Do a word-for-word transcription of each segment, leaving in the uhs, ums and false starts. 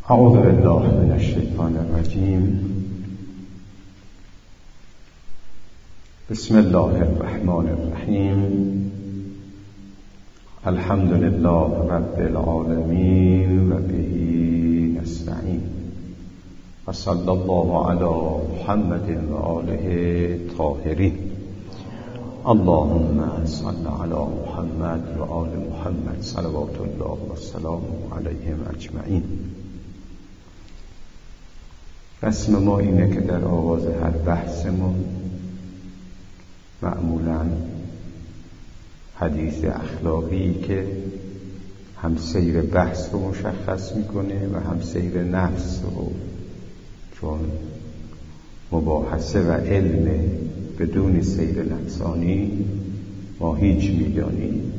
اعوذ بالله من الشیطان الرجیم. بسم الله الرحمن الرحیم. الحمد لله رب العالمین و به نستعین و صلی الله علی محمد و آله طاهرین. اللهم صل علی محمد و آل محمد صلوات الله و سلام علیهم اجمعین. رسم ما اینه که در آغاز هر بحثمون معمولاً حدیث اخلاقی که هم سیر بحث رو مشخص میکنه و هم سیر نفس رو، چون مباحثه و علم بدون سیر نفسانی ما هیچ میدانیم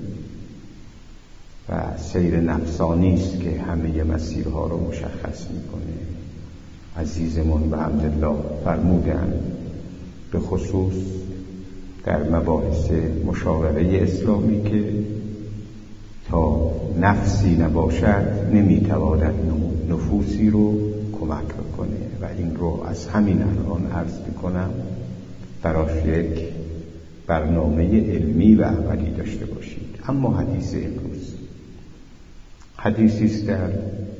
و سیر نفسانی است که همه مسیرها رو مشخص میکنه. عزیزمون به حمدالله فرمودن به خصوص در مباحث مشاوره اسلامی که تا نفسی نباشد نمیتواند نفوسی رو کمک بکنه و این رو از همین الان عرض میکنم براش یک برنامه علمی و عملی داشته باشید. اما حدیث امروز حدیثی است در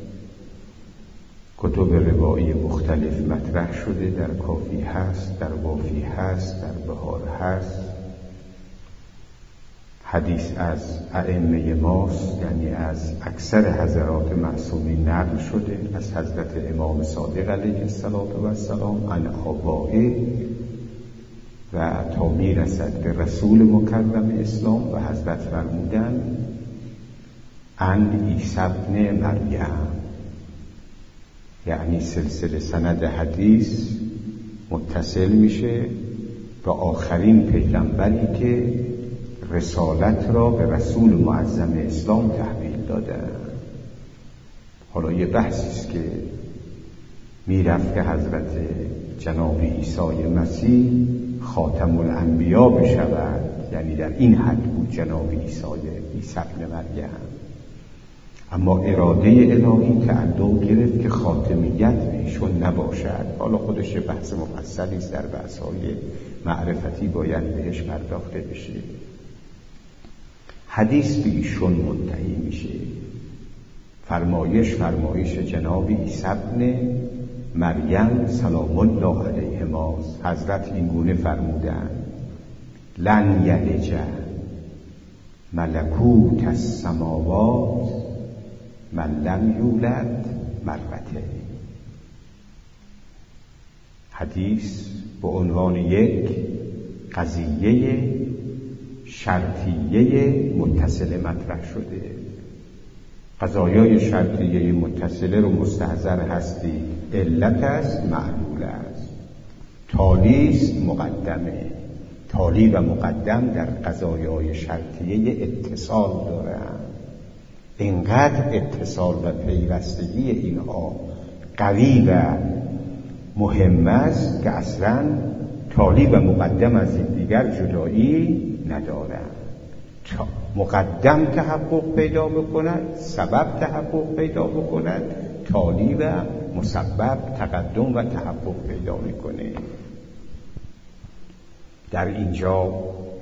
کتب روایی مختلف مطرح شده، در کافی هست، در وافی هست، در بهار هست. حدیث از ائمه ماست، یعنی از اکثر حضرات معصومین نقل شده، از حضرت امام صادق علیه السلام عن آبائه و تا میرسد به رسول مکرم اسلام و حضرت فرمودن عن عیسی ابن مریم، یعنی سلسله سند حدیث متصل میشه به آخرین پیغمبری که رسالت را به رسول معظم اسلام تحویل داده. حالا یه بحثی است که میرفت که حضرت جناب عیسی مسیح خاتم الانبیا بشود، یعنی در این حد بود جناب عیسی عیسی ابن مریم. اما اراده الهی تعلق گرفت که خاتمیت به ایشون نباشد. حالا خودش بحث مفصلی است، در بحث‌های معرفتی باید بهش پرداخته بشه. حدیث به ایشون منتهی میشه. فرمایش فرمایش جناب عیسی ابن مریم سلام الله علیهما. حضرت این گونه فرمودند لن یلج ملکوت السماوات من لم یولد مرتين. حدیث به عنوان یک قضیه شرطیه متصله مطرح شده. قضایای شرطیه متصله رو مستحضر هستی، علت است، معلول است، تالی است، مقدمه. تالی و مقدم در قضایای شرطیه اتصال دارند. اینقدر اتصال و پیوستگی اینها قوی و مهم است که اصلا تالی و مقدم از این دیگر جدایی ندارند. مقدم تحقق پیدا بکند، سبب تحقق پیدا بکند، تالی و مسبب تقدم و تحقق پیدا میکنه. در اینجا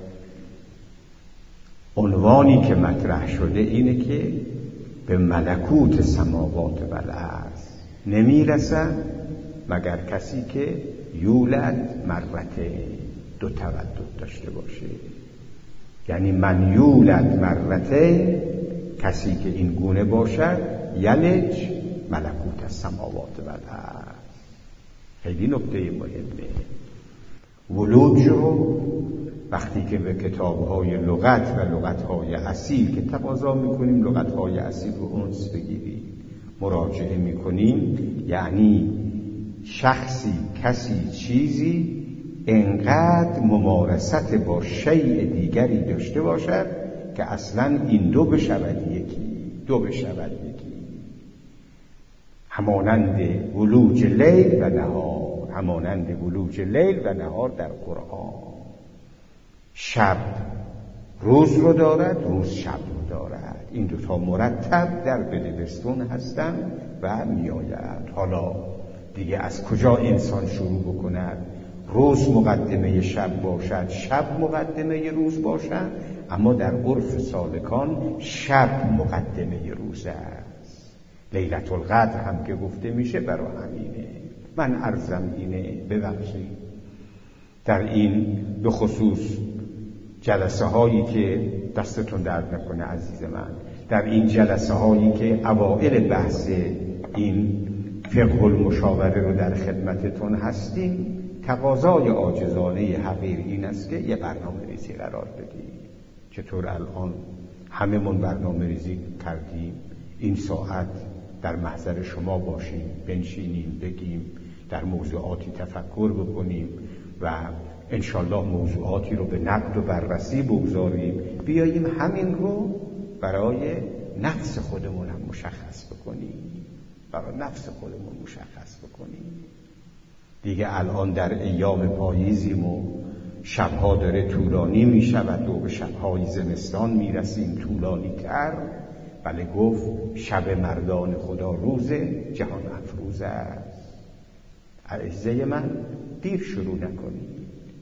عنوانی که مطرح شده اینه که به ملکوت سماوات و الارض نمیرسن مگر کسی که یولد مرته دو تولد داشته باشه. یعنی من یولد مرته، کسی که این گونه باشد، یلج ملکوت السماوات و الارض. خیلی نکته مهمه. ولوج رو وقتی که به کتاب‌های لغت و لغت‌های اصیل که تقاضا می‌کنیم لغت‌های اصیل رو انس بگیریم مراجعه می‌کنیم، یعنی شخصی، کسی، چیزی انقدر ممارست با شیء دیگری داشته باشد که اصلاً این دو بشود یکی، دو بشود یکی. همانند ولوج لیل و نهار، همانند ولوج لیل و نهار در قرآن. شب روز رو دارد، روز شب رو دارد. این دوتا مرتب در بدبستون هستند و میآید. حالا دیگه از کجا انسان شروع بکند؟ روز مقدمه شب باشد، شب مقدمه روز باشد، اما در عرف سالکان شب مقدمه روز است. لیلة القدر هم که گفته میشه برای همینه. من عرضم اینه، ببخشید در این به خصوص جلسه هایی که دستتون درد نکنه عزیز من، در این جلسه هایی که اوائل بحث این فقه المشاوره رو در خدمتتون هستیم، تقاضای عاجزانه حقیر این است که یه برنامه ریزی قرار بدیم. چطور الان همه من برنامه ریزی کردیم، این ساعت در محضر شما باشیم، بنشینیم، بگیم، در موضوعاتی تفکر بکنیم و انشالله موضوعاتی رو به نقد و بررسی بگذاریم، بیاییم همین رو برای نفس خودمون هم مشخص بکنیم، برای نفس خودمون مشخص بکنیم. دیگه الان در ایام پاییزیم و شبها داره طولانی می شود و به شبهای زمستان می رسیم طولانی تر. بله گفت شب مردان خدا روز جهان افروز است. عزیزه من دیر شروع نکنید.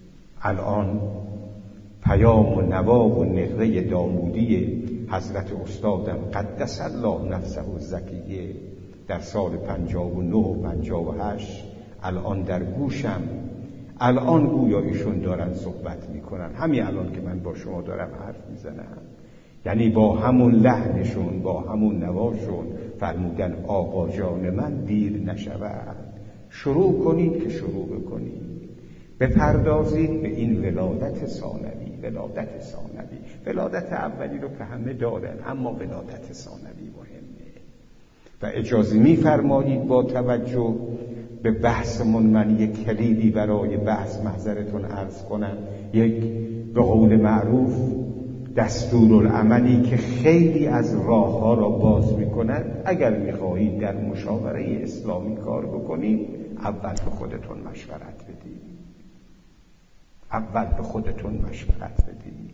الان پیام و نوا و نغمه دامودی حضرت استادم قدس الله نفسه و زکیه در سال پنجاه و نه و پنجاه و هشت الان در گوشم، الان گویا ایشون دارن صحبت میکنن، همین الان که من با شما دارم حرف میزنم، یعنی با همون لحنشون، با همون نواشون فرمودن آقا جان من دیر نشود. شروع کنید که شروع بکنید، بپردازید به این ولادت ثانوی. ولادت ثانوی، ولادت اولی رو که همه دارن، اما ولادت ثانوی مهمه. و اجازه می‌فرمایید با توجه به بحثمون من یک کلیدی برای بحث محضرتون عرض کنم، یک به قول معروف دستورالعملی که خیلی از راه‌ها را باز می‌کند. اگر می‌خواهید در مشاوره اسلامی کار بکنید، اول به خودتون مشورت بدید. اول به خودتون مشورت بدید.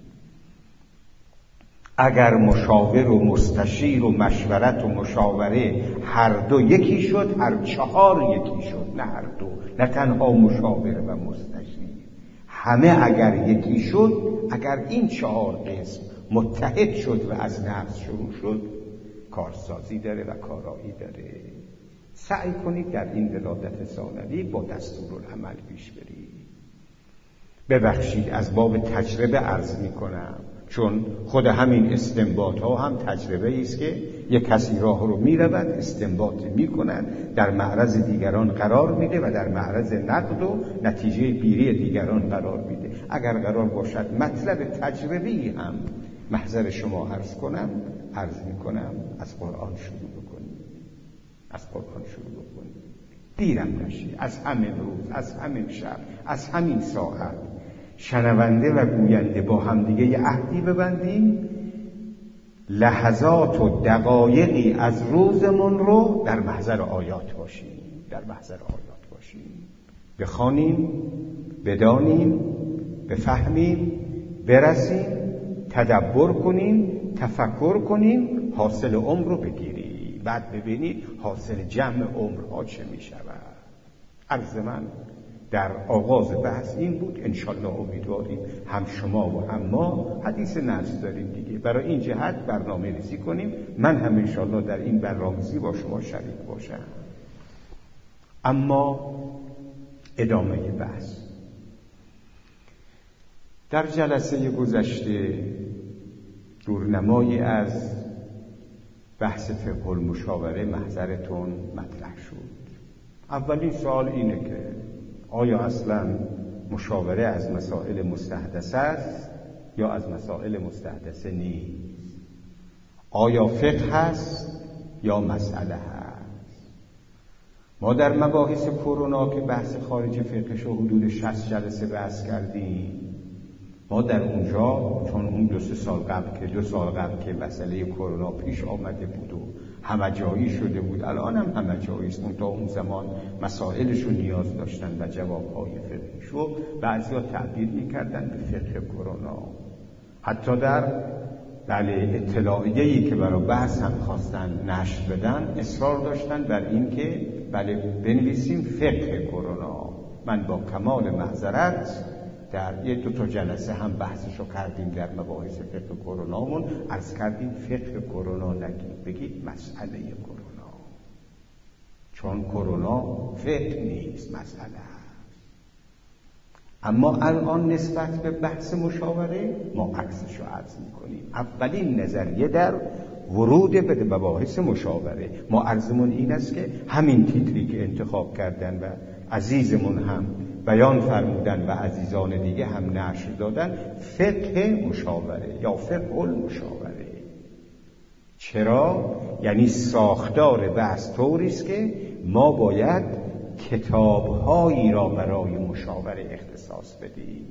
اگر مشاور و مستشیر و مشورت و مشاوره هر دو یکی شد، هر چهار یکی شد، نه هر دو، نه تنها مشاور و مستشیر، همه اگر یکی شد، اگر این چهار قسم متحد شد و از نفس شروع شد، کارسازی داره و کارایی داره. سعی کنید در این ولادت ثانوی با دستورالعمل پیش برید. ببخشید از باب تجربه عرض می کنم، چون خود همین استنباط ها هم تجربه است که یک کسی راه رو می رود، استنباط می کند، در معرض دیگران قرار میده و در معرض نقد و نتیجه گیری دیگران قرار میده. اگر قرار باشد مطلب تجربی هم محضر شما عرض کنم، عرض می کنم از قرآن شروع بکنید، از قرآن شروع بکنید، دیرم نشید. از همین روز، از همین شب، از همین ساعت شنونده و گوینده با همدیگه عهدی ببندیم، لحظات و دقایقی از روزمون رو در محضر آیات باشیم، در محضر آیات باشیم، بخوانیم، بدانیم، بفهمیم، برسیم، تدبر کنیم، تفکر کنیم، حاصل عمر رو بگیریم. بعد ببینید حاصل جمع عمرها چه می شود. عرض من در آغاز بحث این بود. انشالله امیدواریم هم شما و هم ما حدیث نفس داریم دیگه، برای این جهت برنامه ریزی کنیم. من هم انشالله در این برنامه‌ریزی با شما شریک باشم. اما ادامه بحث. در جلسه گذشته دورنمایی از بحث فقه المشاوره محضرتون مطرح شد. اولین سوال اینه که آیا اصلا مشاوره از مسائل مستحدثه است یا از مسائل مستحدثه نیست؟ آیا فقه هست یا مسئله هست؟ ما در مباحث کرونا که بحث خارج فقهش و حدود شصت جلسه بحث کردیم، ما در اونجا چون اون دو سه سال قبل که دو سال قبل که مسئله کرونا پیش آمده بود و همه جایی شده بود، الان هم همه جایی است، اون تا اون زمان مسائلش رو نیاز داشتن و جوابهای فقهیش رو بعضیا تعبیر میکردن به فقه کرونا. حتی در بله اطلاعیه‌ای که برای بحث هم خواستن نشر بدن اصرار داشتن بر این که بله بنویسیم فقه کرونا. من با کمال معذرت در یه دو تا جلسه هم بحثشو کردیم در مباحث فقه کرونامون، عرض کردیم فقه کرونا نگید، بگید مسئله کرونا، چون کرونا فقه نیست، مسئله هست. اما الان نسبت به بحث مشاوره ما عکسشو عرض میکنیم. اولین نظریه در ورود به مباحث مشاوره ما عرضمون این است که همین تیتری که انتخاب کردن و عزیزمون هم بیان فرمودن و عزیزان دیگه هم نشر دادن، فقه مشاوره یا فقه المشاوره. چرا؟ یعنی ساختار بحث طوری است که ما باید کتاب‌هایی را برای مشاوره اختصاص بدیم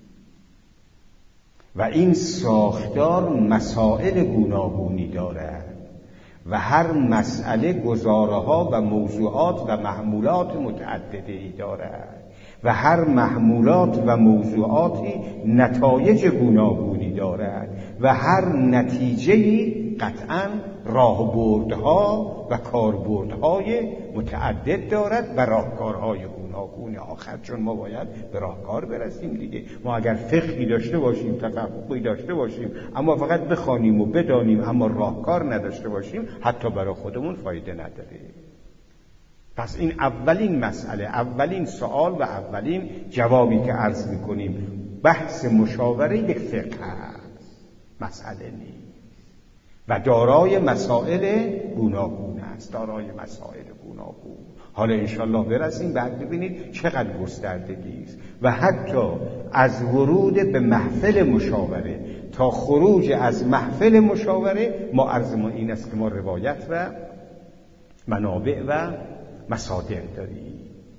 و این ساختار مسائل گوناگونی دارد و هر مسئله گزاره‌ها و موضوعات و محمولات متعددی دارد و هر محمولات و موضوعاتی نتایج گوناگونی دارد و هر نتیجه‌ای قطعاً راهبردها و کاربردهای متعدد دارد و راهکارهای گوناگون. آخر چون ما باید به راهکار برسیم دیگه. ما اگر فقهی داشته باشیم، تفقهی داشته باشیم، اما فقط بخوانیم و بدانیم اما راهکار نداشته باشیم، حتی برای خودمون فایده نداره. پس این اولین مسئله، اولین سوال و اولین جوابی که عرض میکنیم، بحث مشاوره یک فقه است، مسئله نیست و دارای مسائل گوناگون است، دارای مسائل گوناگون. حالا انشالله برسیم بعد ببینید چقدر گستردگی است و حتی از ورود به محفل مشاوره تا خروج از محفل مشاوره ما عرضمون این است که ما روایت و منابع و مصادر داریم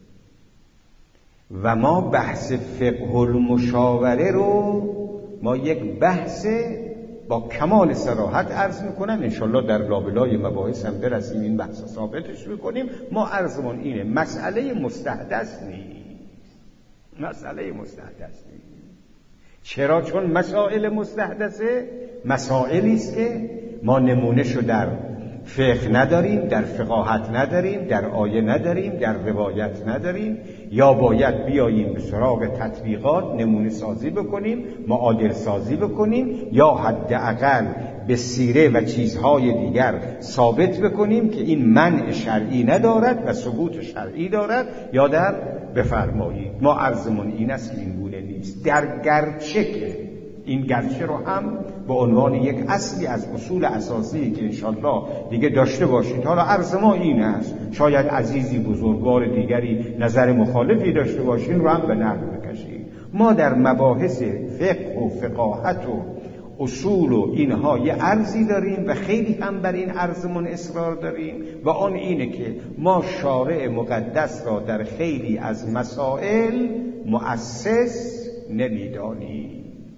و ما بحث فقه المشاوره رو ما یک بحث با کمال صراحت عرض میکنم، انشالله در لابلای مباحث هم برسیم این بحث ثابتش میکنیم. ما عرضمون اینه، مسئله مستحدث نیست، مسئله مستحدث نیست. چرا؟ چون مسائل مستحدثه مسائلی است که ما نمونه شو در فقه نداریم، در فقاهت نداریم، در آیه نداریم، در روایت نداریم، یا باید بیاییم به سراغ تطبیقات نمونه سازی بکنیم، معادل سازی بکنیم، یا حداقل به سیره و چیزهای دیگر ثابت بکنیم که این منع شرعی ندارد و ثبوت شرعی دارد، یا در بفرمایید. ما عرضمون این است که این گونه نیست. در گرچه که این گرچه رو هم به عنوان یک اصلی از اصول اساسی که انشالله دیگه داشته باشید. حالا عرض ما این است، شاید عزیزی بزرگوار دیگری نظر مخالفی داشته باشین رو هم به نقد بکشید. ما در مباحث فقه و فقاهت و اصول و اینها یه عرضی داریم و خیلی هم بر این عرضمون اصرار داریم و آن اینه که ما شارع مقدس را در خیلی از مسائل مؤسس نمیدانیم،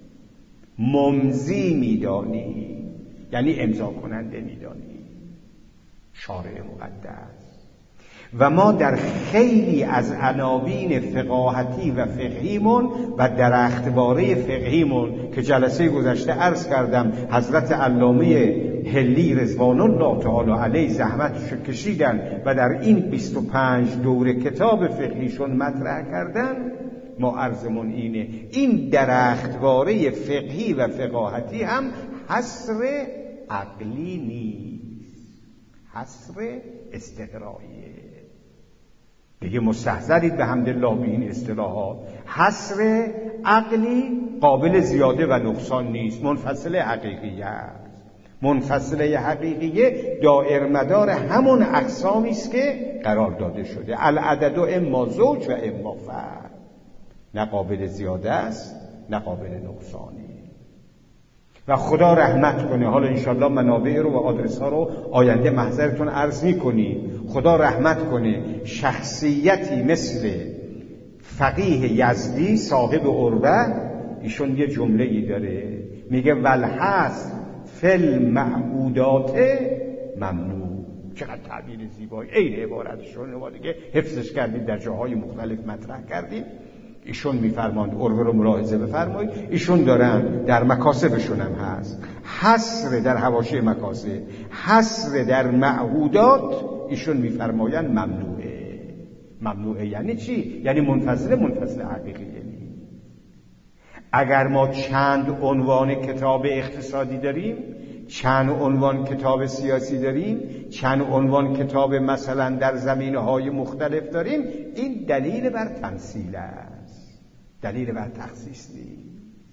ممضی میدانی، یعنی امضا کننده میدانی، شارع مقدس. و ما در خیلی از عناوین فقاهتی و فقهیمون و در اختباره فقهیمون که جلسه گذشته عرض کردم حضرت علامه هلی رضوان الله تعالی علیه زحمتش کشیدن و در این بیست و پنج دوره کتاب فقهیشون مطرح کردن، ما عرضمون اینه، این درختواره فقهی و فقاهتی هم حصر عقلی نیست، حصر استقراییه. دیگه مستحضرید به حمدالله به این اصطلاحات. حصر عقلی قابل زیاده و نقصان نیست، منفصله حقیقیه است. منفصله حقیقیه دائر مدار همون اقسامی است که قرار داده شده، العدد و اما زوج و اما فرد، نه قابل زیاده است نه قابل نقصانی. و خدا رحمت کنه، حالا انشالله منابع رو و آدرس ها رو آینده محضرتون عرض میکنیم، خدا رحمت کنه شخصیتی مثل فقیه یزدی صاحب عروه، ایشون یه جمله ای داره میگه والحصر فی المعبودات ممنوع. چقدر تعبیر زیبایی، این عبارتشون رو دیگه حفظش کردیم، در جاهای مختلف مطرح کردیم. ایشون میفرماند، عروه رو ملاحظه بفرمایید، ایشون دارن در مکاسبشون هم هست حصر در حواشی مکاسب، حصر در معهودات، ایشون میفرمایند ممنوعه. ممنوعه یعنی چی؟ یعنی منفصل منفصل حقیقی. یعنی اگر ما چند عنوان کتاب اقتصادی داریم، چند عنوان کتاب سیاسی داریم، چند عنوان کتاب مثلا در زمینه‌های مختلف داریم، این دلیل بر تمثیل است، دلیل بر تخصیص نیست.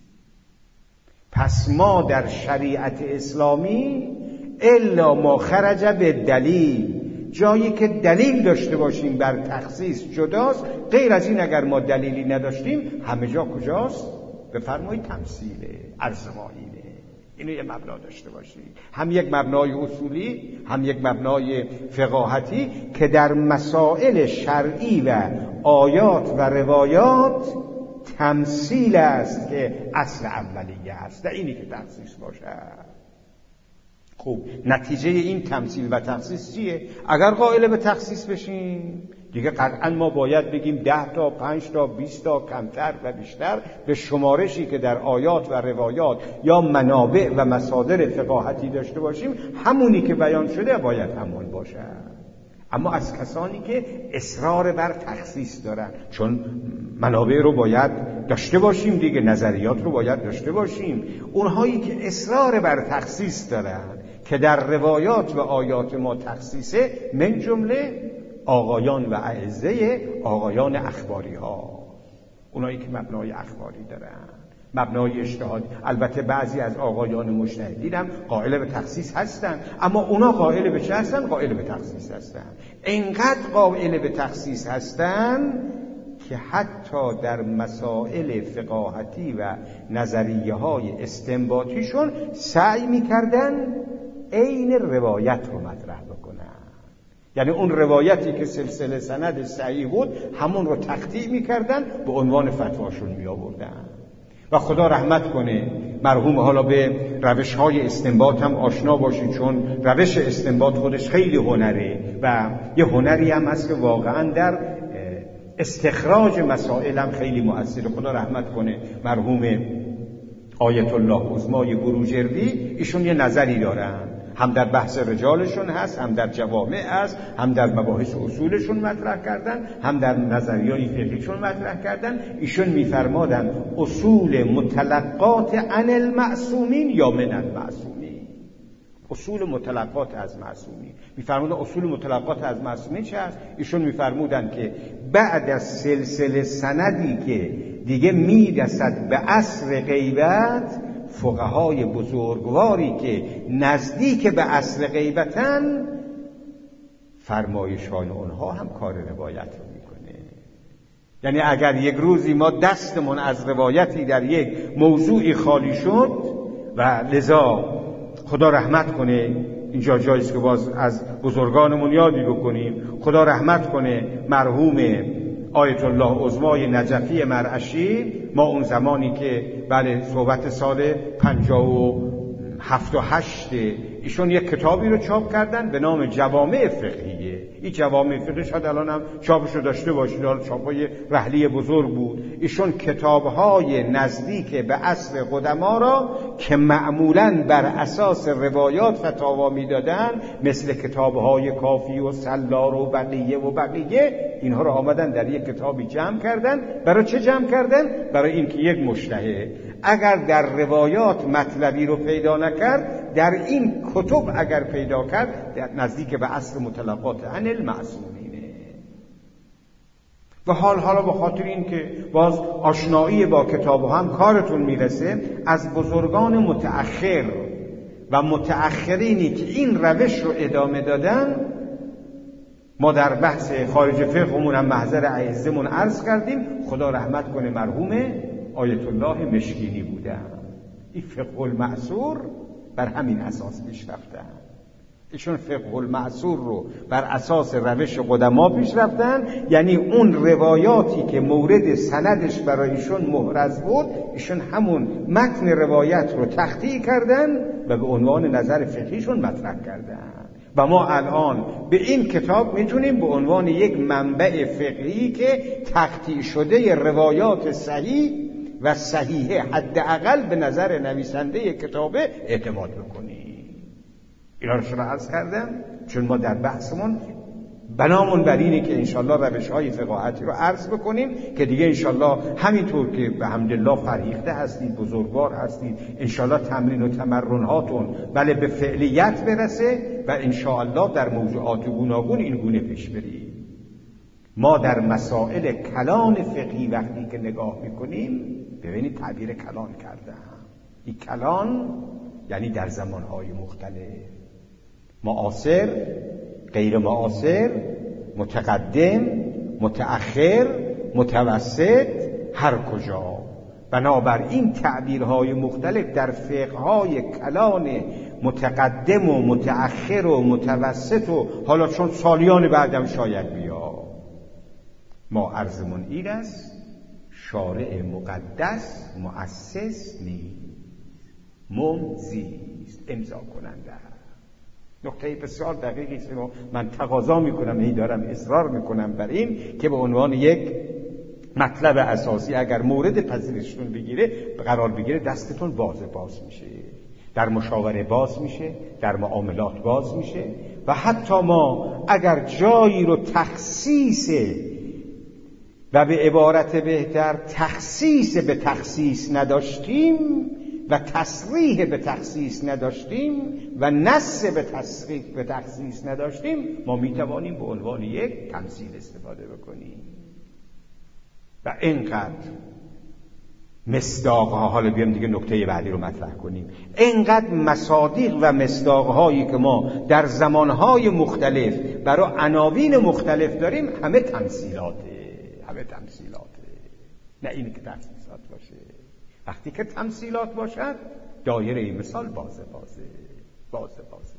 پس ما در شریعت اسلامی الا ما خرج به دلیل، جایی که دلیل داشته باشیم بر تخصیص جداست. غیر از این اگر ما دلیلی نداشتیم همه جا کجاست؟ بفرمایید تمثیله، ارزمایینه. اینو یه مبنا داشته باشید، هم یک مبنای اصولی، هم یک مبنای فقاهتی که در مسائل شرعی و آیات و روایات تمثیل است که اصل اولیه است، نه اینی که تخصیص باشد. خب نتیجه این تمثیل و تخصیص چیه؟ اگر قائل به تخصیص بشیم دیگه قطعا ما باید بگیم ده تا، پنج تا، بیست تا، کمتر و بیشتر به شمارشی که در آیات و روایات یا منابع و مصادر فقاهتی داشته باشیم، همونی که بیان شده باید همون باشه. اما از کسانی که اصرار بر تخصیص دارن، چون منابع رو باید داشته باشیم دیگه، نظریات رو باید داشته باشیم، اونهایی که اصرار بر تخصیص دارن که در روایات و آیات ما تخصیصه، من جمله آقایان و اعزه آقایان اخباری ها، اونایی که مبنای اخباری دارن، مبنای اجتهاد. البته بعضی از آقایان مجتهدین هم قائل به تخصیص هستن، اما اونا قائل به چه هستن؟ قائل به تخصیص هستن. اینقدر قائل به تخصیص هستن که حتی در مسائل فقاهتی و نظریه های استنباطیشون سعی میکردن عین روایت رو مطرح بکنن. یعنی اون روایتی که سلسله سند صحیح بود همون رو تقطیع میکردن، به عنوان فتواشون میآوردن. و خدا رحمت کنه مرحوم، حالا به روش های استنباط هم آشنا باشید، چون روش استنباط خودش خیلی هنره و یه هنری هم هست که واقعا در استخراج مسائل هم خیلی مؤثره. خدا رحمت کنه مرحوم آیت الله عظمای بروجردی، ایشون یه نظری دارن، هم در بحث رجالشون هست، هم در جوامع هست، هم در مباحث اصولشون مطرح کردن، هم در نظریه‌های فقهیشون مطرح کردن. ایشون میفرمادن اصول متلقات عن المعصومین یا من المعصومین. اصول متلقات از معصومین، میفرمودن اصول متلقات از معصومین چه هست؟ ایشون میفرمودن که بعد از سلسله سندی که دیگه میرسد به عصر غیبت، فقهای بزرگواری که نزدیک به اصل غیبتن، فرمایشان اونها هم کار روایت رو میکنه. یعنی اگر یک روزی ما دستمون از روایتی در یک موضوعی خالی شد و لذا خدا رحمت کنه، اینجا جاییست که باز از بزرگانمون یادی بکنیم، خدا رحمت کنه مرحوم آیت الله عظمای نجفی مرعشی، ما اون زمانی که بله صحبت سال پنجاه و هفت و هشت، ایشون یک کتابی رو چاپ کردن به نام جوامع فقهیه. این جوامع فقهی شاید الان هم چاپش رو داشته باشید، چاپای رحلی بزرگ بود. ایشون کتابهای نزدیک به عصر قدما را که معمولاً بر اساس روایات فتاوا میدادن، مثل کتابهای کافی و سلار و بقیه و بقیه، اینها رو آمدن در یک کتابی جمع کردن. برای چه جمع کردن؟ برای اینکه یک مجتهد اگر در روایات مطلبی رو پیدا نکرد، در این کتب اگر پیدا کرد، در نزدیک به اصل متلقات عن المعصومینه. و حال حالا به خاطر این که باز آشنایی با کتاب هم کارتون میرسه، از بزرگان متأخر و متأخرینی که این روش رو ادامه دادن، ما در بحث خارج فقهمون هم محضر اعزمون عرض کردیم، خدا رحمت کنه مرحوم آیت الله مشکینی بودن. این فقه المعصور بر همین اساس پیش رفتن. ایشون فقه المعصور رو بر اساس روش قدما پیش رفتن، یعنی اون روایاتی که مورد سندش برایشون محرز بود، ایشون همون متن روایت رو تخطیع کردن و به عنوان نظر فقهیشون مطرح کردن. و ما الان به این کتاب میتونیم به عنوان یک منبع فقهی که تقطیع شده روایات صحیح و صحیحه حداقل به نظر نویسنده کتابه اعتماد بکنیم. اینا رو چرا عرض کردم؟ چون ما در بحثمون بنامون بر اینه که انشالله روش‌های فقاهتی رو عرض بکنیم که دیگه انشالله همینطور که به حمدالله فرهیخته هستید، بزرگوار هستید، انشالله تمرین و تمرن‌هاتون بله به فعلیت برسه و انشالله در موضوعات گوناگون این گونه پیش برید. ما در مسائل کلان فقهی وقتی که نگاه میکنیم، ببینید تعبیر کلان کردم، این کلان یعنی در زمانهای مختلف، معاصر، غیر معاصر، متقدم، متأخر، متوسط، هر کجا. بنابراین تعبیرهای مختلف در فقههای کلان متقدم و متأخر و متوسط و حالا چون سالیان بعدم شاید بیا. ما عرضمون این است شارع مقدس مؤسس نیست، ممضی است، امضا کننده. نکته بسیار دقیقی است. من تقاضا میکنم، هی دارم اصرار میکنم بر این که به عنوان یک مطلب اساسی اگر مورد پذیرشتون بگیره قرار بگیره، دستتون باز باز میشه، در مشاوره باز میشه، در معاملات باز میشه. و حتی ما اگر جایی رو تخصیص و به عبارت بهتر تخصیص به تخصیص نداشتیم و تصریح به تخصیص نداشتیم و نص به تصریح به تخصیص نداشتیم، ما میتوانیم به عنوان یک تمثیل استفاده بکنیم. و اینقدر مصداقها، حالا بیام دیگه نکته بعدی رو مطرح کنیم، اینقدر مصادیق و مصداقهایی که ما در زمانهای مختلف برای عناوین مختلف داریم، همه تمثیلاته، همه تمثیلاته، نه این که تخصیصات باشه. وقتی که تمثیلات باشد دایره مثال بازه بازه بازه بازه.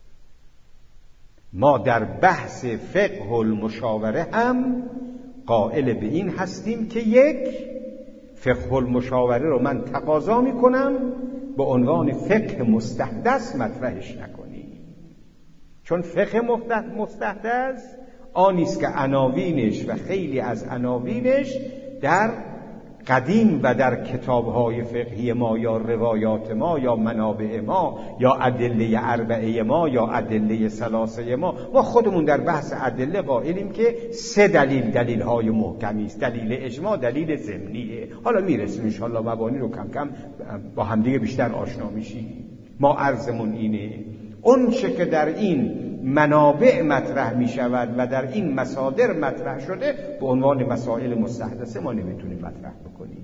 ما در بحث فقه المشاوره هم قائل به این هستیم که یک، فقه المشاوره رو من تقاضا میکنم به عنوان فقه مستحدث مطرحش نکنی، چون فقه مستحدث آنیست که عناوینش و خیلی از عناوینش در قدیم و در کتاب‌های فقهی ما یا روایات ما یا منابع ما یا ادله اربعه ما یا ادله ثلاثه ما، ما خودمون در بحث ادله قائلیم که سه دلیل دلیل‌های محکمی است، دلیل اجماع، دلیل ضمنیه. حالا میرسیم ان شاءالله مبانی رو کم کم با همدیگه بیشتر آشنا میشیم. ما عرضمون اینه اون چه که در این منابع مطرح می شود و در این مصادر مطرح شده به عنوان مسائل مستحدثه ما نمیتونیم مطرح بکنیم.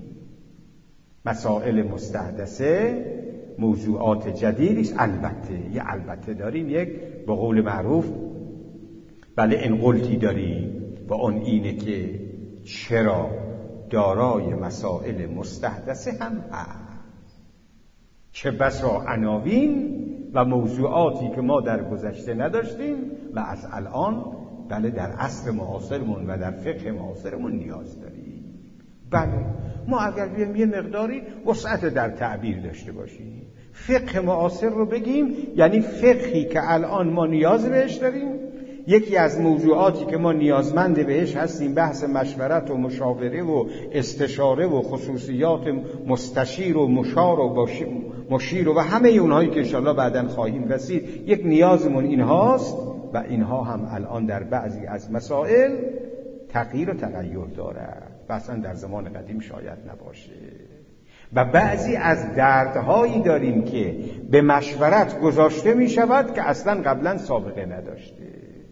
مسائل مستحدثه موضوعات جدیدی است. البته یه البته داریم، یک به قول معروف بله انقلتی داریم و اون اینه که چرا دارای مسائل مستحدثه هم هست، چه بسا عناوین و موضوعاتی که ما در گذشته نداشتیم و از الان بله در عصر معاصرمون و در فقه معاصرمون نیاز داریم. بله ما اگر بیایم یه مقداری وسعت در تعبیر داشته باشیم، فقه معاصر رو بگیم یعنی فقهی که الان ما نیاز بهش داریم. یکی از موضوعاتی که ما نیازمند بهش هستیم بحث مشورت و مشاوره و استشاره و خصوصیات مستشیر و مشار و مشیر و همه اونهایی که انشاءالله بعداً خواهیم رسید. یک نیازمون اینهاست و اینها هم الان در بعضی از مسائل تغییر و تغییر دارد و اصلا در زمان قدیم شاید نباشه. و بعضی از دردهایی داریم که به مشورت گذاشته می شود که اصلا قبلا سابقه نداشته.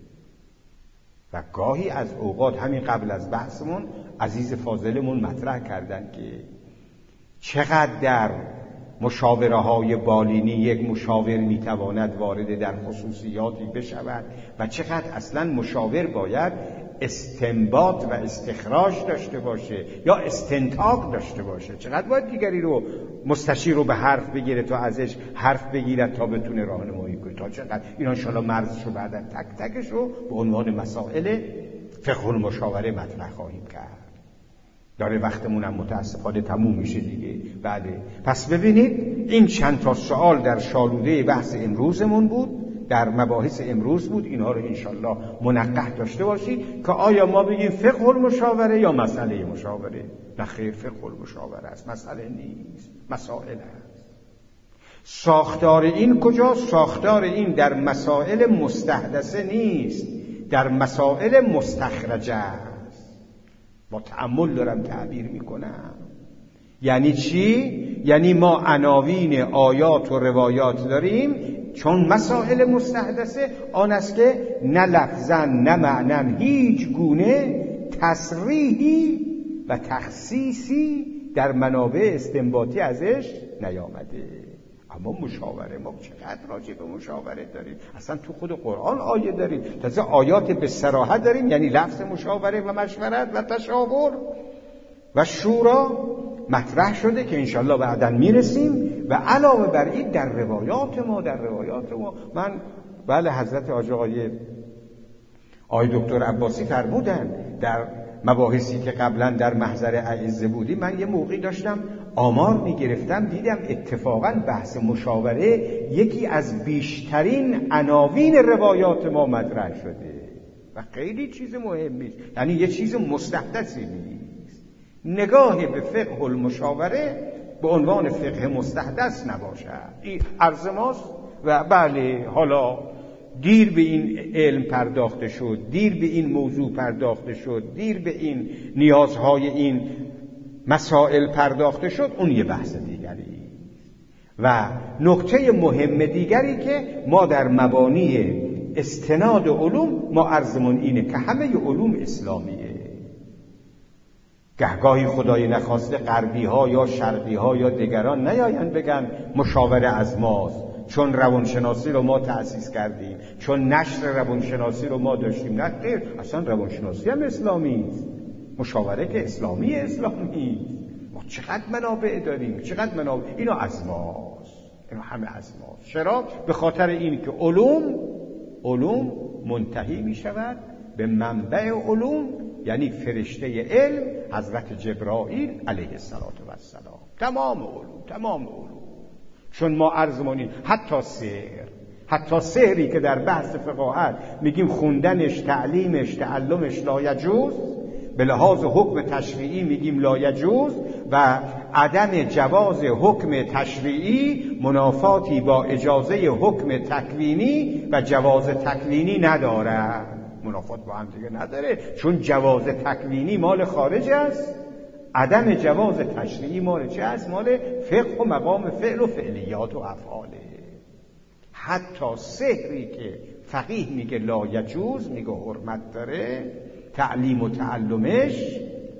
و گاهی از اوقات همین قبل از بحثمون عزیز فاضلمون مطرح کردن که چقدر در مشاوره های بالینی یک مشاور میتواند وارد در خصوصیاتی بشود و چقدر اصلا مشاور باید استنباط و استخراج داشته باشه یا استنتاق داشته باشه، چقدر باید دیگری رو مستشیر رو به حرف بگیره تا ازش حرف بگیرد تا بتونه راهنمایی کنه، تا چقدر اینا انشاءالله مرزشو بعدا تک تکش رو به عنوان مسائل فقه المشاوره مطرح خواهیم کرد. داره وقتمون هم متاسفانه تموم میشه دیگه. بله پس ببینید این چند تا سوال در شالوده بحث امروزمون بود در مباحث امروز بود. اینها رو انشالله منقح داشته باشید که آیا ما بگیم فقه المشاوره یا مسئله مشاوره. نه خیر، فقه المشاوره است، مسئله نیست، مسائل است. ساختار این کجا؟ ساختار این در مسائل مستحدثه نیست، در مسائل مستخرجه است. با تأمل دارم تعبیر میکنم. یعنی چی؟ یعنی ما عناوین آیات و روایات داریم، چون مسائل مستحدثه آن است که نه لفظاً نه معناً هیچ گونه تصریحی و تخصیصی در منابع استنباطی ازش نیامده. اما مشاوره، ما چقدر راجع به مشاوره داریم، اصلا تو خود قرآن آیه داریم، تازه آیات به صراحت داریم، یعنی لفظ مشاوره و مشورت و تشاور و شورا مطرح شده که انشالله بعداً میرسیم. و علاوه بر این در روایات ما در روایات ما من بله حضرت آقای آقای دکتر عباسی فرمودن در مباحثی که قبلا در محضر اعزه بودیم، من یه موقعی داشتم آمار میگرفتم، دیدم اتفاقا بحث مشاوره یکی از بیشترین عناوین روایات ما مطرح شده و خیلی چیز مهمی است، یعنی یه چیز مستحدثی نیست. نگاه به فقه المشاوره به عنوان فقه مستحدث نباشد. این عرض ماست و بله حالا دیر به این علم پرداخته شد، دیر به این موضوع پرداخته شد، دیر به این نیازهای این مسائل پرداخته شد، اون یه بحث دیگری. و نکته مهم دیگری که ما در مبانی استناد علوم ما عرضمون اینه که همه علوم اسلامیه. گهگاهی خدای نخواسته غربی ها یا شرقی ها یا دیگران نیاین بگن مشاوره از ماست، چون روانشناسی رو ما تأسیس کردیم، چون نشر روانشناسی رو ما داشتیم. نه خیر، اصلا روانشناسی هم اسلامی است، مشاوره که اسلامی اسلامی. ما چقدر منابع داریم، چقدر منابع، اینا از ماست، اینا همه از ماست. چرا؟ به خاطر این که علوم علوم منتهی می شود به منبع علوم، یعنی فرشته علم حضرت جبرائیل علیه السلام. تمام علوم تمام علوم. چون ما عرضمونیم حتی سحر، حتی سحری که در بحث فقاهت میگیم خوندنش، تعلیمش، تعلمش لایجوز، به لحاظ حکم تشریعی میگیم لایجوز و عدم جواز حکم تشریعی منافاتی با اجازه حکم تکوینی و جواز تکوینی نداره. منافات با هم دیگه نداره، چون جواز تکوینی مال خارج است، عدم جواز تشریعی مال چه است؟ مال فقه و مقام فعل و فعلیات و افعاله. حتی سحری که فقیه میگه لا یجوز، میگه حرمت داره، تعلیم و تعلمش،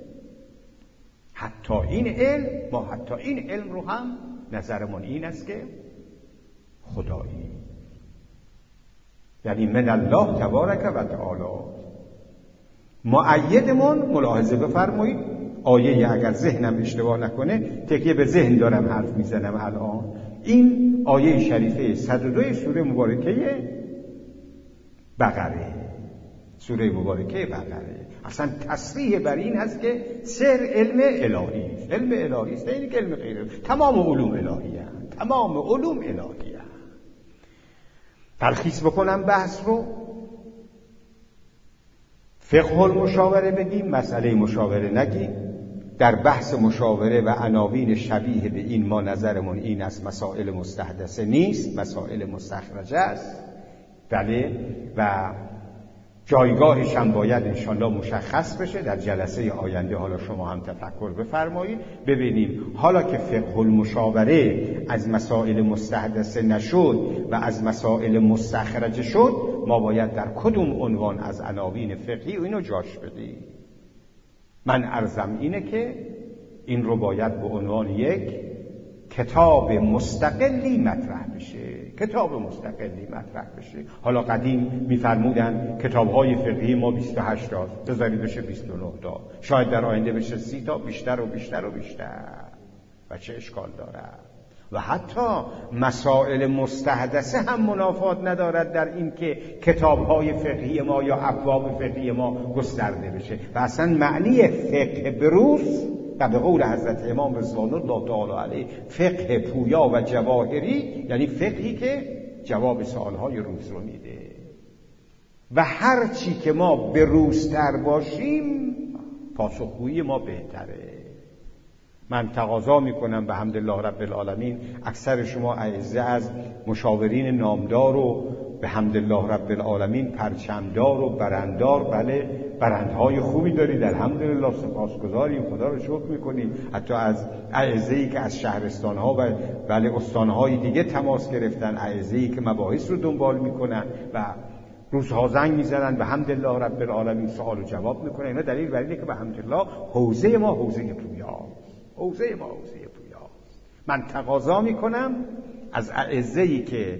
حتی این علم، ما حتی این علم رو هم نظرمون این است که خدایی، یعنی من الله تبارک و تعالی. مؤیدمون ملاحظه بفرمایید، آیه اگر ذهنم اشتباه نکنه، تکیه به ذهن دارم حرف میزنم الان، این آیه شریفه صد و دو سوره مبارکه بقره، سوره مبارکه بقره. اصلا تصریح بر این هست که سر علم الهی است، علم الهی است، این که علم غیر الهی، تمام علوم الهی هست، تمام علوم الهی هست. تلخیص بکنم بحث رو، فقه المشاوره بگیم، مسئله مشاوره نگیم. در بحث مشاوره و عناوین شبیه به این ما نظرمون این است مسائل مستحدثه نیست، مسائل مستخرجه است. بله، و جایگاهش هم باید انشالله مشخص بشه. در جلسه آینده حالا شما هم تفکر بفرمایید ببینیم حالا که فقه المشاوره از مسائل مستحدثه نشد و از مسائل مستخرجه شد، ما باید در کدوم عنوان از عناوین فقهی و اینو جاش بدیم. من عرضم اینه که این رو باید به عنوان یک کتاب مستقلی مطرح بشه، کتاب مستقلی مطرح بشه. حالا قدیم میفرمودن کتاب‌های فقهی ما بیست و هشت تا، بذارید بشه بیست و نه تا، شاید در آینده بشه سی تا، بیشتر و بیشتر و بیشتر، و چه اشکال دارد؟ و حتی مسائل مستحدثه هم منافات ندارد در این که کتاب‌های فقهی ما یا ابواب فقهی ما گسترده بشه. و اصلا معنی فقه بروز و به قول حضرت امام رضوان الله تعالی علیه فقه پویا و جواهری، یعنی فقهی که جواب سوالهای روز رو میده و هر چی که ما به روزتر باشیم پاسخگویی ما بهتره. من تقاضا میکنم به حمدالله رب العالمین اکثر شما اعزه از مشاورین نامدار و به حمدالله رب العالمین پرچمدار و برندار، بله برندهای خوبی دارید، الحمدلله سپاسگزاریم، خدا رو شکر میکنیم. حتی از اعزه‌ای که از شهرستانها و بله استانهای دیگه تماس گرفتن، اعزه‌ای که مباحث رو دنبال میکنن و روزها زنگ میزنن به حمدالله رب العالمین سوال و جواب میکنن. اینا دلیل بر اینه که به حمدالله حوزه ما حوزه پویاست، حوزه ما حوزه پویاست. من تقاضا میکنم از اعزه‌ای که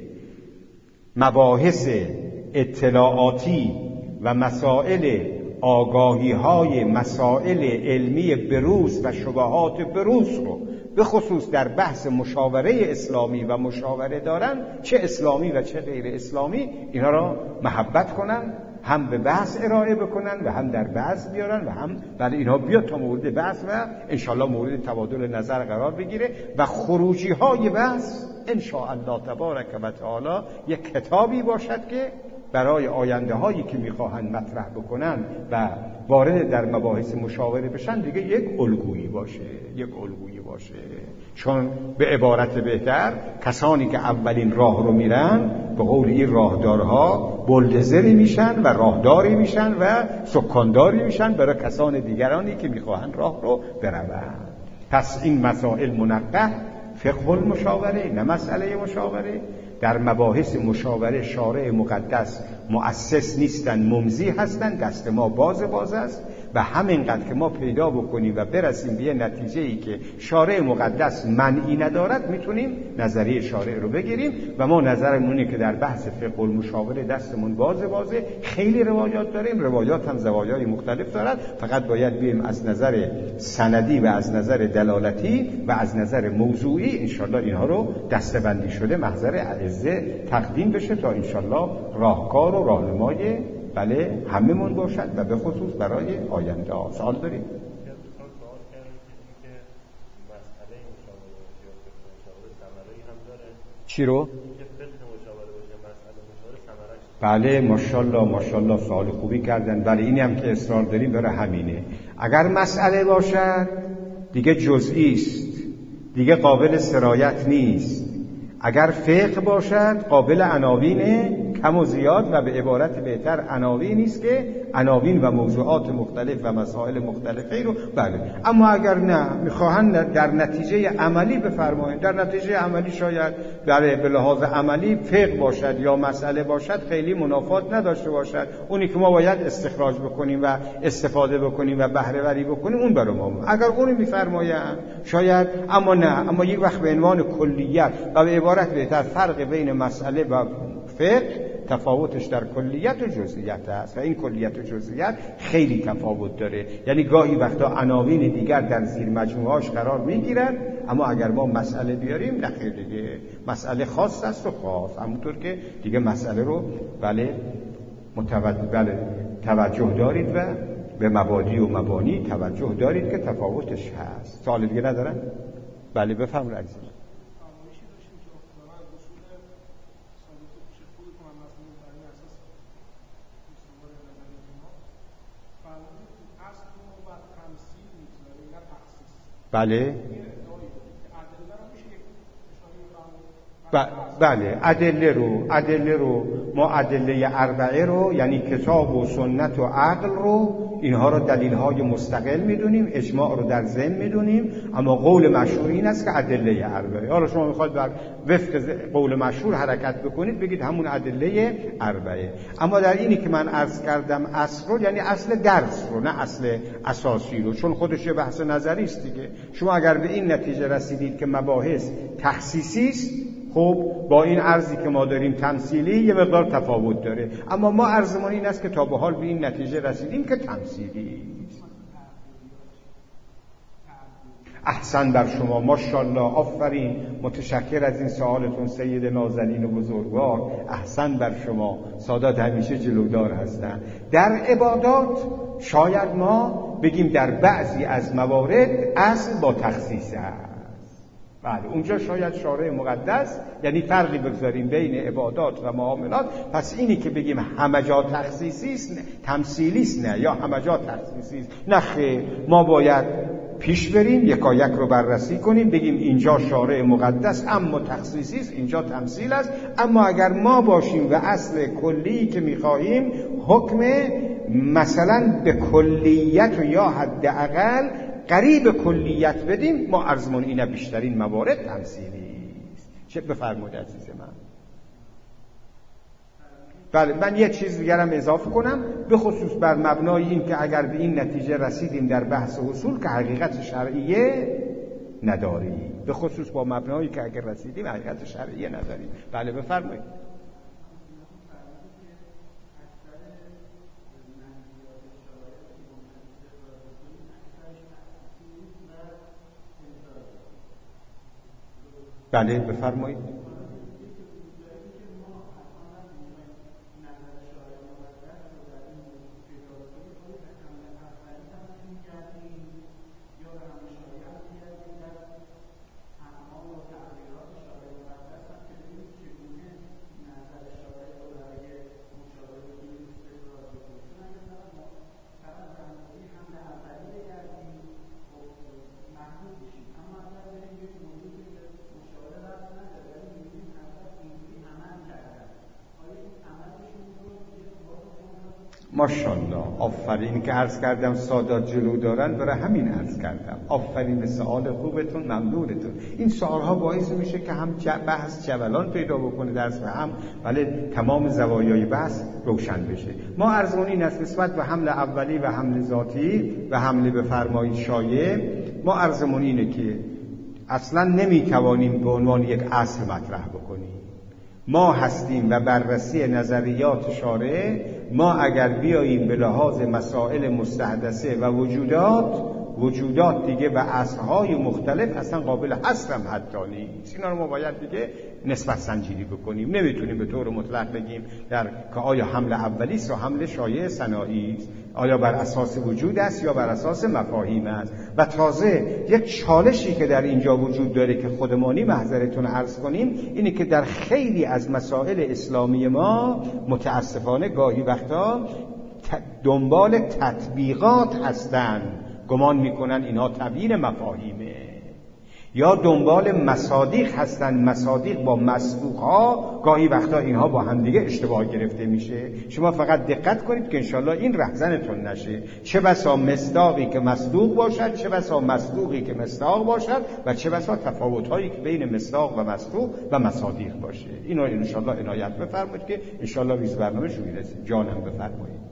مباحث اطلاعاتی و مسائل آگاهی های مسائل علمی بروز و شبهات بروز رو به خصوص در بحث مشاوره اسلامی و مشاوره دارن، چه اسلامی و چه غیر اسلامی، اینا را محبت کنن، هم به بحث ارائه بکنن و هم در بحث بیارن و هم بله اینا بیاد تا مورد بحث و انشاءالله مورد تبادل نظر قرار بگیره و خروجی های بحث انشاءالله تبارک و تعالی یک کتابی باشد که برای آینده هایی که میخواهند مطرح بکنن و وارد در مباحث مشاوره بشن دیگه یک الگویی باشه، یک الگویی باشه. چون به عبارت بهتر کسانی که اولین راه رو میرن به قول این راهدارها بلدزری میشن و راهداری میشن و سکانداری میشن برای کسان دیگرانی که میخواهند راه رو بروند. پس این مسائل منقح فقه المشاوره، نه مسئله مشاوره. در مباحث مشاوره شارع مقدس مؤسس نیستن، ممضی هستن، دست ما باز باز است و همینقدر که ما پیدا بکنیم و برسیم به نتیجه‌ای که شارع مقدس منعی ندارد میتونیم نظریه شارع رو بگیریم و ما نظرمونه که در بحث فقه المشاوره دستمون باز بازه. خیلی روایات داریم، روایات هم زوایای مختلف دارد، فقط باید بیم از نظر سندی و از نظر دلالتی و از نظر موضوعی انشالله اینها رو دسته‌بندی شده محضر اعزه تقدیم بشه تا انشالله راهکار و راهنمای بله هممون باشد و به خصوص برای آینده ها. سوال دارید؟ چی رو؟ بله ماشاءالله ماشاءالله سوال خوبی کردن. بله اینی هم که اصرار داریم برای همینه. اگر مسئله باشد دیگه جزئی است، دیگه قابل سرایت نیست. اگر فقه باشد قابل عناوینه کم و زیاد و به عبارت بهتر عناوین نیست که عناوین و موضوعات مختلف و مسائل مختلفی رو بله. اما اگر نه میخواهند در نتیجه عملی بفرمایند، در نتیجه عملی شاید بله به لحاظ عملی فقه باشد یا مسئله باشد خیلی منافات نداشته باشد، اونی که ما باید استخراج بکنیم و استفاده بکنیم و بهره وری بکنیم اون برای ما. اگر اونی میفرمایند شاید، اما نه، اما یک وقت به عنوان کلیت و به عبارت بهتر فرق بین مسئله و فقه تفاوتش در کلیت و جزئیات است و این کلیت و جزئیات خیلی تفاوت داره. یعنی گاهی وقتا عناوین دیگر در زیر مجموعهاش قرار میگیرن، اما اگر ما مسئله بیاریم نه خیر دیگه مسئله خاص است و خاص، همونطور که دیگه مسئله رو بله متوجه بله توجه دارید و به مبادی و مبانی توجه دارید که تفاوتش هست. سوال دیگه ندارن؟ بله بفرمایید عزیزم. بله بله ادله رو ادله رو ما ادله اربعه رو یعنی کتاب و سنت و عقل رو اینها رو دلیل های مستقل میدونیم، اجماع رو در ذهن میدونیم، اما قول مشهور این است که ادله اربعه. حالا شما میخواد بر وفق قول مشهور حرکت بکنید بگید همون ادله اربعه. اما در اینی که من عرض کردم اصل رو یعنی اصل درس رو نه اصل اساسی رو، چون خودش یه بحث نظری است دیگه. شما اگر به این نتیجه رسیدید که مباحث تخصیصی است، خب با این عرضی که ما داریم تمثیلی یه مقدار تفاوت داره، اما ما عرضمون این است که تا به حال به این نتیجه رسیدیم که تمثیلی است. احسن بر شما، ماشاءالله، آفرین، متشکر از این سوالتون سید نازنین و بزرگوار. احسن بر شما، سادات همیشه جلودار هستن. در عبادات شاید ما بگیم در بعضی از موارد اصل با تخصیص است، بله اونجا شاید شارع مقدس، یعنی فرقی بگذاریم بین عبادات و معاملات. پس اینی که بگیم همه جا تخصیصی است، تمثیلی است، نه، یا همه جا تخصیصی است، نه خیر، ما باید پیش بریم یکایک رو بررسی کنیم، بگیم اینجا شارع مقدس اما تخصیصی است، اینجا تمثیل است. اما اگر ما باشیم و اصل کلی که می‌خواهیم حکم مثلا به کلیت و یا حداقل قریب کلیت بدیم، ما عرضمون اینه بیشترین موارد تمثیلی است. چه بفرمایید عزیز من. بله من یه چیز دیگرم اضافه کنم، به خصوص بر مبنای این که اگر به این نتیجه رسیدیم در بحث اصول که حقیقت شرعیه نداریم، به خصوص با مبنایی که اگر رسیدیم حقیقت شرعیه نداریم. بله بفرمایید. بله بفرمایید. ماشاءالله، آفرین که عرض کردم سادات جلو دارن، برای همین عرض کردم. آفرین به سوال خوبتون، ممنونتون. این سوالها باعث میشه که هم بحث جولان پیدا بکنه درس و هم ولی تمام زوایای بحث روشن بشه. ما عرضمون این است نسبت به حمل اولی و حمل ذاتی و حمل به فرمایش شایع، ما عرضمون اینه که اصلا نمیتوانیم به عنوان یک اصل مطرح بکنیم. ما هستیم و بررسی نظریات شارع، ما اگر بیاییم به لحاظ مسائل مستحدثه و وجودات وجودات دیگه و اصلهای مختلف اصلا قابل حصر هم حتی نیست. اینا رو ما باید دیگه نسبت سنجیدی بکنیم. نمیتونیم به طور مطلق بگیم در که آیا حمل اولی است یا حمل شایع ثنایی است، آیا بر اساس وجود است یا بر اساس مفاهیم است. و تازه یک چالشی که در اینجا وجود داره که خودمانی محضرتون عرض کنیم اینه که در خیلی از مسائل اسلامی ما متاسفانه گاهی وقتا دنبال تطبیقات هستند، گمان میکنن اینها تبیین مفاهیمه، یا دنبال مصادیق هستن، مصادیق با مصدوق ها، گاهی وقتا اینها با هم دیگه اشتباه گرفته میشه. شما فقط دقت کنید که انشالله این رهزنتون نشه. چه بسا مصداقی که مصدوق باشد، چه بسا مصدوقی که مصداق باشد و چه بسا تفاوت هایی که بین مصداق و مصدوق و مصادیق باشه. اینو انشالله عنایت بفرمایید که انشالله ریز برنامه شو میرسه. جانم بفرمایید.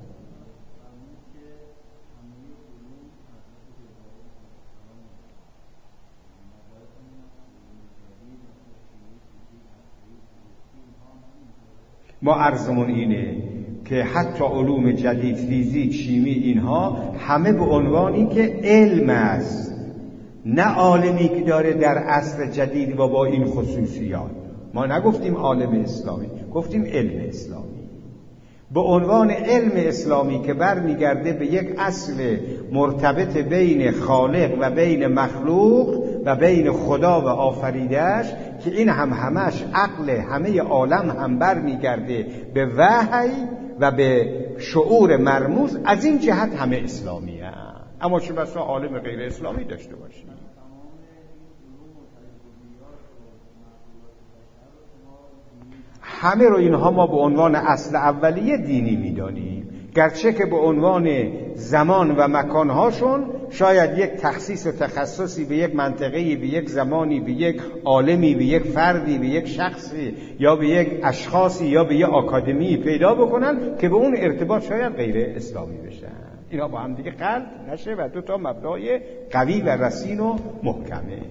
ما عرضمون اینه که حتی علوم جدید، فیزیک، شیمی، اینها همه به عنوانی که علم است، نه عالمی که داره در عصر جدید و با این خصوصیات. ما نگفتیم عالم اسلامی، گفتیم علم اسلامی. به عنوان علم اسلامی که برمیگرده به یک اصل مرتبط بین خالق و بین مخلوق و بین خدا و آفریده‌اش، که این هم همش عقل همه عالم هم برمیگرده به وحی و به شعور مرموز، از این جهت همه اسلامی هست. اما چه بسا عالم غیر اسلامی داشته باشیم. همه رو اینها ما به عنوان اصل اولیه دینی میدانیم، گرچه که به عنوان زمان و مکانهاشون شاید یک تخصیص و تخصصی به یک منطقه‌ای، به یک زمانی، به یک عالمی، به یک فردی، به یک شخصی یا به یک اشخاصی یا به یک آکادمی پیدا بکنن که به اون ارتباط شاید غیر اسلامی بشن. اینا با هم دیگه قلب نشه و دو تا مبنای قوی و رصین و محکمه.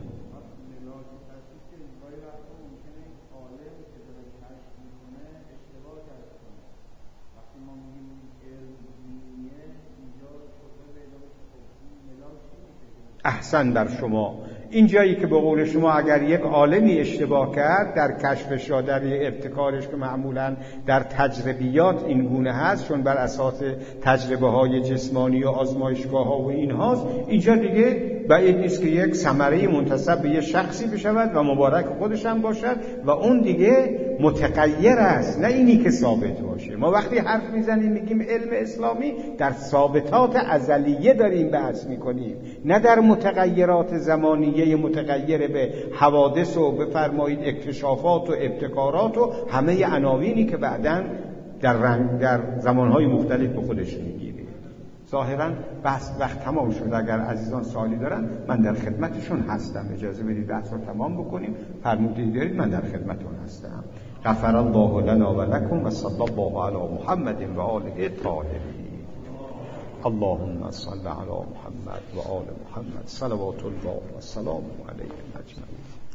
احسن بر شما. این جایی که به قول شما اگر یک عالمی اشتباه کرد در کشفش یا در ابتکارش که معمولا در تجربیات این گونه هست، چون بر اساس تجربه های جسمانی و آزمایشگاه ها و این هاست، اینجا دیگه بعید نیست که یک ثمره منتسب به یک شخصی بشود و مبارک خودش هم باشد و اون دیگه متغیر است، نه اینی که ثابت باشه. ما وقتی حرف میزنیم میگیم علم اسلامی در ثابتات ازلیه داریم بحث میکنیم، نه در متغیرات زمانیه متغیر به حوادث و بفرمایید اکتشافات و ابتکارات و همه عناوینی که بعداً در رنگ در زمانهای مختلف به خودش میگیره. ظاهراً بحث وقت تمام شد. اگر عزیزان سوالی دارن من در خدمتشون هستم. اجازه بدید بحث رو تمام بکنیم. فرمودید دارید من در خدمتتون هستم. غفر الله لنا و لكم و صلی الله علی محمد و آله الطاهرین. اللهم صل علی محمد و آل محمد صلوات الله و سلام علیهم اجمعین.